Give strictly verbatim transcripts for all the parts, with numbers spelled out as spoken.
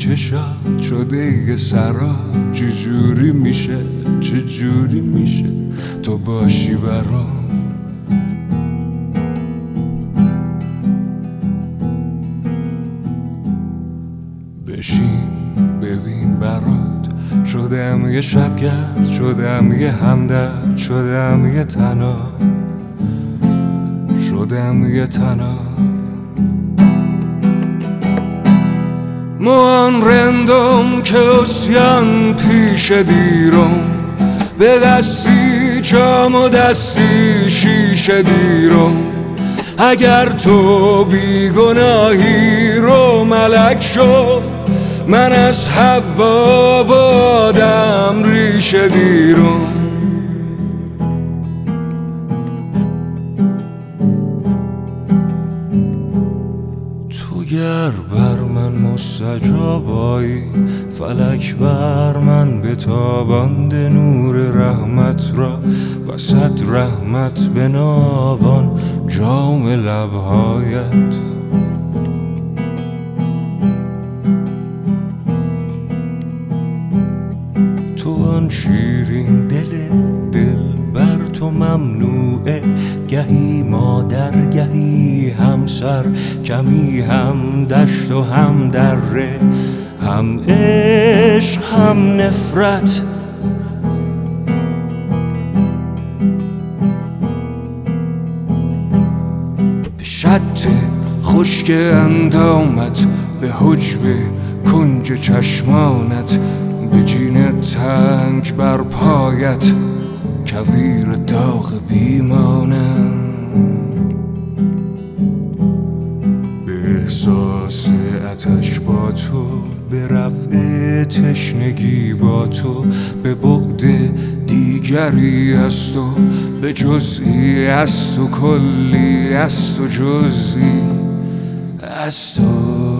چشات شده یه سراب، چجوری میشه چجوری میشه تو باشی برام. بشین ببین برات شدم یه شبگرد، شدم یه همدرد، شدم یه تناب، شدم یه تناب. موان رندم که اسیان پیش دیرم، به دستی جام و دستی شیشه دیرم. اگر تو بیگناهی رو ملک شد، من از حوا و آدم ریشه دیرم. تو گر بر من مستجابایی، فلک بر من بتابانده نور رحمت را، وسط رحمت بنابان جام لبهایت. تو آن شیرین دل دل بر تو ممنوعه، گهی مادر گهی همسر، کمی هم دشت و هم دره، هم عشق هم نفرت. به شط خشک اندامت، به حجب کنج چشمانت، به جین تنگ بر پایت، کویر داغ بیمانم. به احساس آتش با تو، به رفع تشنگی با تو، به بعد دیگری از تو، به جزئی از تو، کلی از تو، جزئی از تو.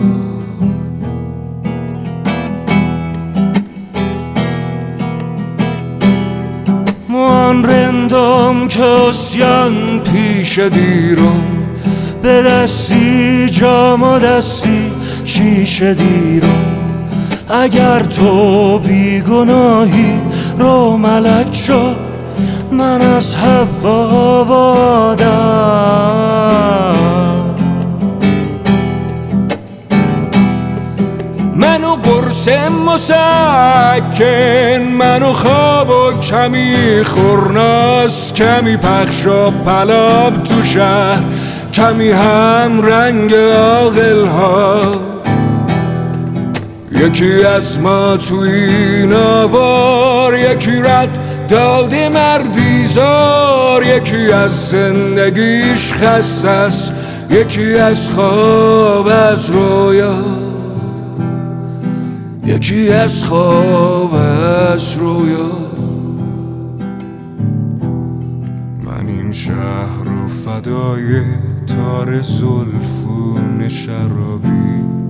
موان رندم که اسیان پیش دیرم، به دستی جام و دستی شیشه دیرم. اگر تو بیگناهی رو ملک شد، من از حوا و آدم. منو قرص مسکن، منو خواب و کمی خورناس، کمی پخش و پلاب تو شهر، کمی هم رنگ عاقل ها. یکی از ما تو این آوار، یکی رد داده مردی زار، یکی از زندگیش خسته است، یکی از خواب از رویا، یکی از خواب از رویا. من این شهر رو فدای تار زلفون شرابی